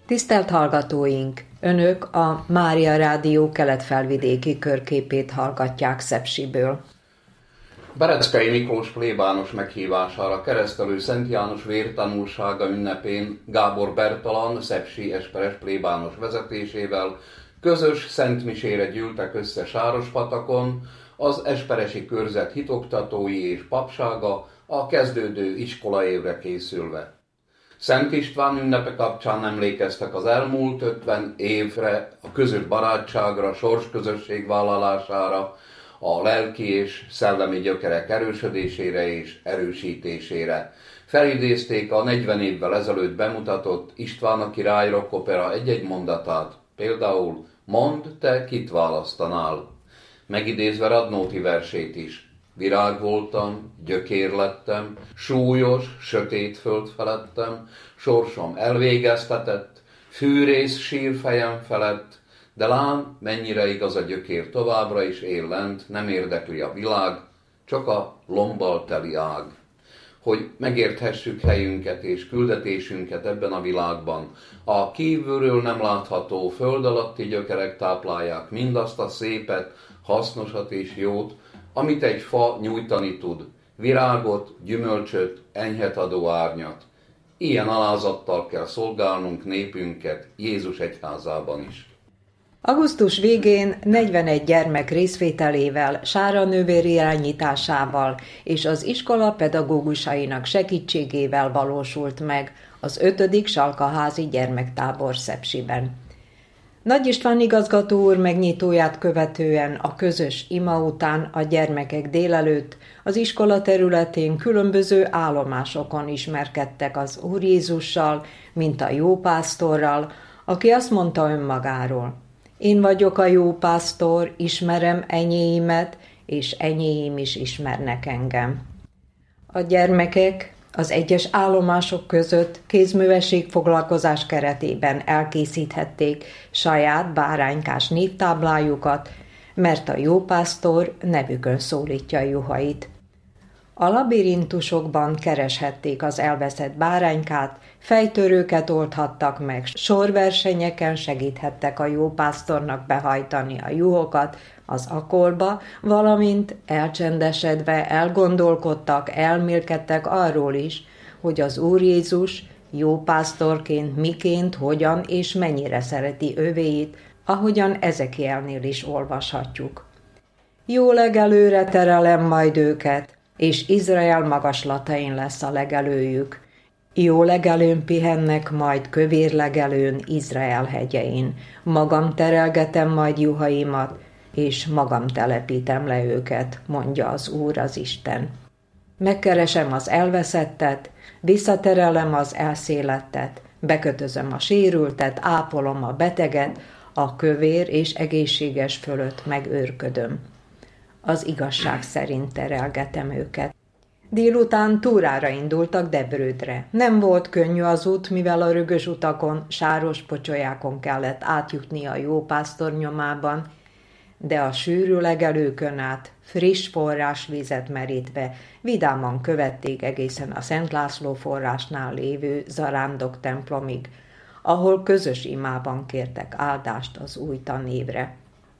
Tisztelt hallgatóink! Önök a Mária Rádió kelet-felvidéki körképét hallgatják Szepsiből. Bereckei Miklós plébános meghívására keresztelő Szent János vértanúsága ünnepén Gábor Bertalan, szepsi esperes plébános vezetésével közös szentmisére gyűltek össze Sárospatakon az esperesi körzet hitoktatói és papsága a kezdődő iskolaévre készülve. Szent István ünnepe kapcsán emlékeztek az elmúlt 50 évre, a közös barátságra, sorsközösség vállalására, a lelki és szellemi gyökerek erősödésére és erősítésére. Felidézték a 40 évvel ezelőtt bemutatott István a király rockopera egy-egy mondatát, például Mondd, te kit választanál? Megidézve Radnóti versét is. Virág voltam, gyökér lettem, súlyos, sötét föld felettem, sorsom elvégeztetett, fűrész sír fejem felett, de lám, mennyire igaz a gyökér továbbra is él lent, nem érdekli a világ, csak a lombbal teli ág. Hogy megérthessük helyünket és küldetésünket ebben a világban, a kívülről nem látható föld alatti gyökerek táplálják mindazt a szépet, hasznosat és jót, amit egy fa nyújtani tud, virágot, gyümölcsöt, enyhet adó árnyat. Ilyen alázattal kell szolgálnunk népünket Jézus egyházában is. Augusztus végén 41 gyermek részvételével, Sára nővér irányításával és az iskola pedagógusainak segítségével valósult meg az 5. Salkaházi gyermektábor Szepsiben. Nagy István igazgató úr megnyitóját követően a közös ima után a gyermekek délelőtt az iskola területén különböző állomásokon ismerkedtek az Úr Jézussal, mint a jó pásztorral, aki azt mondta önmagáról: én vagyok a jó pásztor, ismerem enyéimet, és enyéim is ismernek engem. A gyermekek az egyes állomások között kézművesség foglalkozás keretében elkészíthették saját báránykás névtáblájukat, mert a jó pásztor nevükön szólítja juhait. A labirintusokban kereshették az elveszett báránykát, fejtörőket oldhattak meg, sorversenyeken segíthettek a jó pásztornak behajtani a juhokat az akolba, valamint elcsendesedve elgondolkodtak, elmélkedtek arról is, hogy az Úr Jézus jó pásztorként miként, hogyan és mennyire szereti övéit, ahogyan Ezekielnél is olvashatjuk. Jó legelőre terelem majd őket, és Izrael magaslatain lesz a legelőjük. Jó legelőn pihennek majd kövér legelőn Izrael hegyein. Magam terelgetem majd juhaimat, és magam telepítem le őket, mondja az Úr az Isten. Megkeresem az elveszettet, visszaterelem az elszélettet, bekötözöm a sérültet, ápolom a beteget, a kövér és egészséges fölött megőrködöm. Az igazság szerint terelgetem őket. Délután túrára indultak Debrődre. Nem volt könnyű az út, mivel a rögös utakon, sáros pocsolyákon kellett átjutni a jó pásztor nyomában, de a sűrű legelőkön át, friss forrásvizet merítve, vidáman követték egészen a Szent László forrásnál lévő Zarándok templomig, ahol közös imában kértek áldást az új tanévre.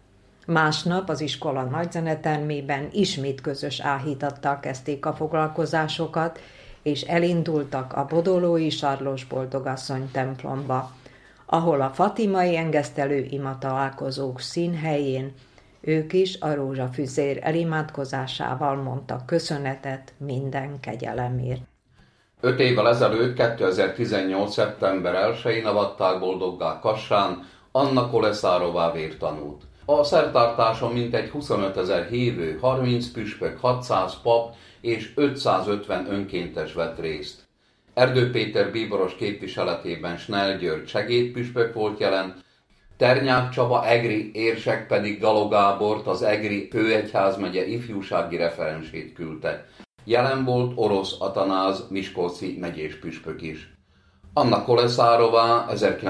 Másnap az iskola nagyzenetermében ismét közös áhítattal kezdték a foglalkozásokat, és elindultak a Bodolói Sarlós Boldogasszony templomba, ahol a fatimai engesztelő ima találkozók színhelyén ők is a rózsafüzér elimádkozásával mondtak köszönetet minden kegyelemért. 5 évvel ezelőtt, 2018. szeptember 1-én avatták boldoggá Kassán Anna Koleszárová vértanút. A szertartáson mintegy 25 000 hívő, 30 püspök, 600 pap és 550 önkéntes vett részt. Erdő Péter bíboros képviseletében Snell György segédpüspök volt jelen, Ternyák Csaba egri érsek pedig Galó Gábort, az egri főegyházmegye ifjúsági referensét küldte. Jelen volt Orosz Atanáz miskolci megyés püspök is. Anna Koleszárová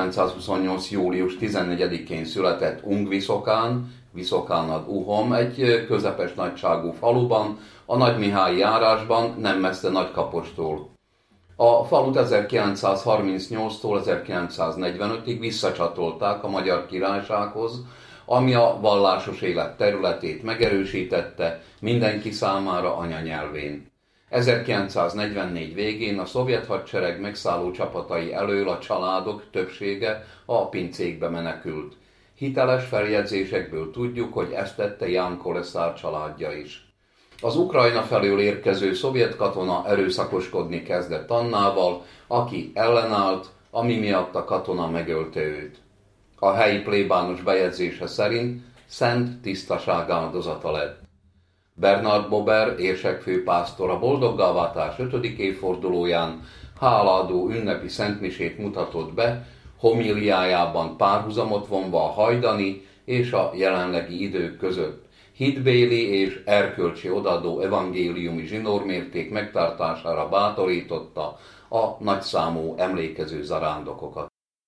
1928. július 14-én született Ungviszokán, Viszokán ad Uhom, egy közepes nagyságú faluban, a Nagymihályi járásban, nem messze Nagykapostól. A falut 1938-tól 1945-ig visszacsatolták a Magyar Királysághoz, ami a vallásos élet területét megerősítette mindenki számára anyanyelvén. 1944 végén a szovjet hadsereg megszálló csapatai elől a családok többsége a pincékbe menekült. Hiteles feljegyzésekből tudjuk, hogy ezt tette Ján Koleszár családja is. Az Ukrajna felől érkező szovjet katona erőszakoskodni kezdett Annával, aki ellenállt, ami miatt a katona megölte őt. A helyi plébános bejegyzése szerint szent tisztaság áldozata lett. Bernard Bober érsekfőpásztor a boldoggáváltás 5. évfordulóján hálaadó ünnepi szentmisét mutatott be, homíliájában párhuzamot vonva a hajdani és a jelenlegi idők között. Hitbéli és erkölcsi odaadó evangéliumi zsinórmérték megtartására bátorította a nagyszámú emlékező zarándokokat.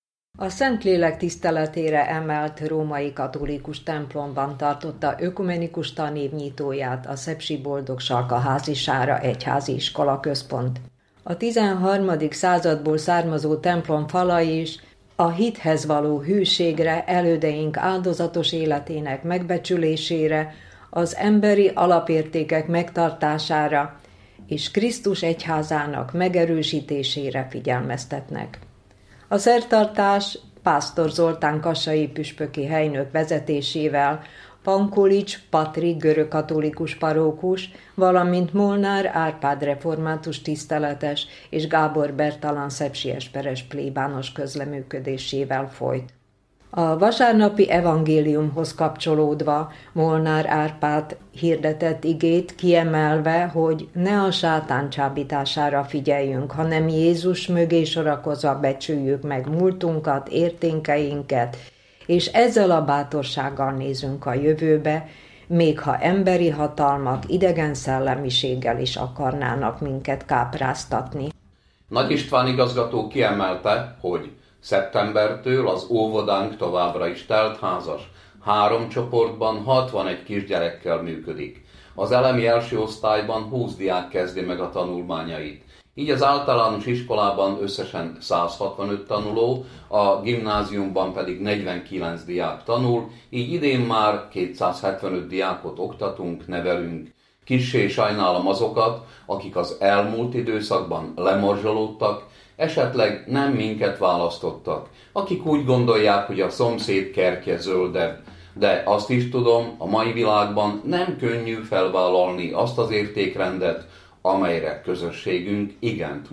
A Szentlélek tiszteletére emelt római katolikus templomban tartotta ökumenikus tanévnyitóját a szepsi Boldogsalka házisára egyházi iskola központ. A 13. századból származó templom falai is a hithez való hűségre, elődeink áldozatos életének megbecsülésére, az emberi alapértékek megtartására és Krisztus egyházának megerősítésére figyelmeztetnek. A szertartás Pásztor Zoltán kassai püspöki helynök vezetésével Pankovics Patrik görögkatolikus parókus, valamint Molnár Árpád református tiszteletes és Gábor Bertalan szepsi esperes plébános közleműködésével folyt. A vasárnapi evangéliumhoz kapcsolódva Molnár Árpád hirdetett igét kiemelve, hogy ne a sátán csábítására figyeljünk, hanem Jézus mögé sorakozva becsüljük meg múltunkat, értékeinket, és ezzel a bátorsággal nézünk a jövőbe, még ha emberi hatalmak idegen szellemiséggel is akarnának minket kápráztatni. Nagy István igazgató kiemelte, hogy szeptembertől az óvodánk továbbra is teltházas, 3 csoportban 61 kisgyerekkel működik. Az elemi első osztályban 20 diák kezdi meg a tanulmányait. Így az általános iskolában összesen 165 tanuló, a gimnáziumban pedig 49 diák tanul, így idén már 275 diákot oktatunk, nevelünk. Kissé sajnálom azokat, akik az elmúlt időszakban lemorzsolódtak, esetleg nem minket választottak, akik úgy gondolják, hogy a szomszéd kertje zöldebb, de azt is tudom, a mai világban nem könnyű felvállalni azt az értékrendet, amelyre közösségünk igent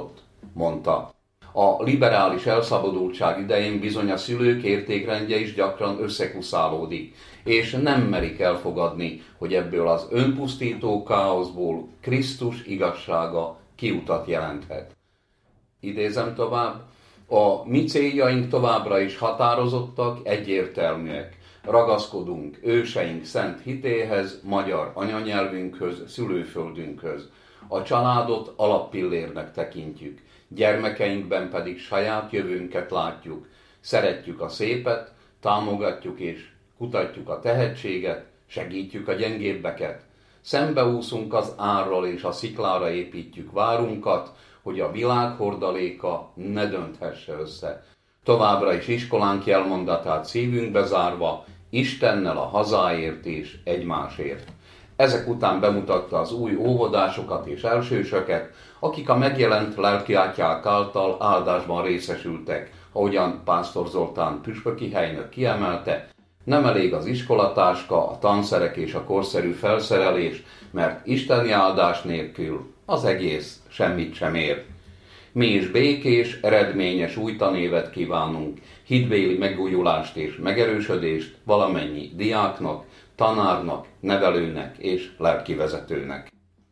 mondta. A liberális elszabadultság idején bizony a szülők értékrendje is gyakran összekuszálódik, és nem merik elfogadni, hogy ebből az önpusztító káoszból Krisztus igazsága kiutat jelenthet. Idézem tovább, a mi céljaink továbbra is határozottak, egyértelműek. Ragaszkodunk őseink szent hitéhez, magyar anyanyelvünkhöz, szülőföldünkhöz. A családot alappillérnek tekintjük, gyermekeinkben pedig saját jövőnket látjuk. Szeretjük a szépet, támogatjuk és kutatjuk a tehetséget, segítjük a gyengébbeket. Szembeúszunk az árral és a sziklára építjük várunkat, hogy a világ hordaléka ne dönthesse össze. Továbbra is iskolánk jelmondatát szívünkbe zárva, Istennel a hazáért és egymásért. Ezek után bemutatta az új óvodásokat és elsősöket, akik a megjelent lelkiatyák által áldásban részesültek, ahogyan Pásztor Zoltán püspöki helynök kiemelte, nem elég az iskolatáska, a tanszerek és a korszerű felszerelés, mert isteni áldás nélkül az egész semmit sem ér. Mi is békés, eredményes új tanévet kívánunk, hitbéli megújulást és megerősödést valamennyi diáknak, tanárnak, nevelőnek és lelkivezetőnek.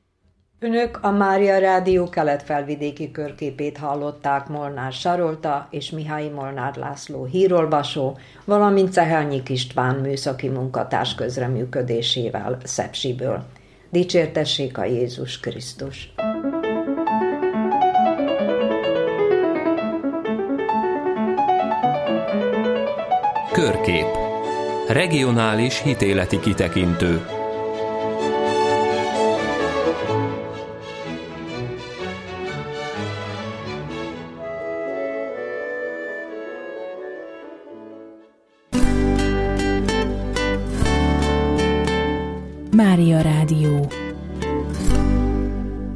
Önök a Mária Rádió kelet-felvidéki körképét hallották Molnár Sarolta és Mihály Molnár László hírolvasó, valamint Cehelnyik István műszaki munkatárs közreműködésével Szepsiből. Dicsértessék a Jézus Krisztus! Körkép. Regionális hitéleti kitekintő. Mária Rádió.